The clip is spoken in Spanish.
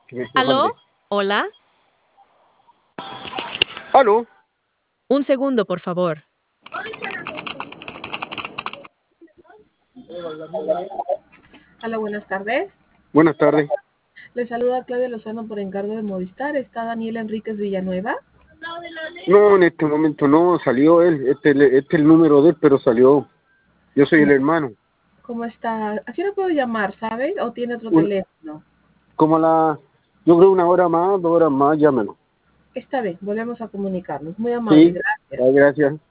¿Aló? Hola. ¿Aló? Un segundo, por favor. Hola, buenas tardes. Buenas tardes. Le saluda Claudia Lozano por encargo de Movistar. ¿Está Daniel Enríquez Villanueva? No, en este momento no, salió él. Este es el número de él, pero salió. Yo soy el hermano. ¿Cómo está? ¿A qué hora puedo llamar, sabe? ¿O tiene otro Un- teléfono? Como yo creo una hora más, 2 horas más, llámelo. Está bien, volvemos a comunicarnos. Muy amable, Sí, gracias. gracias.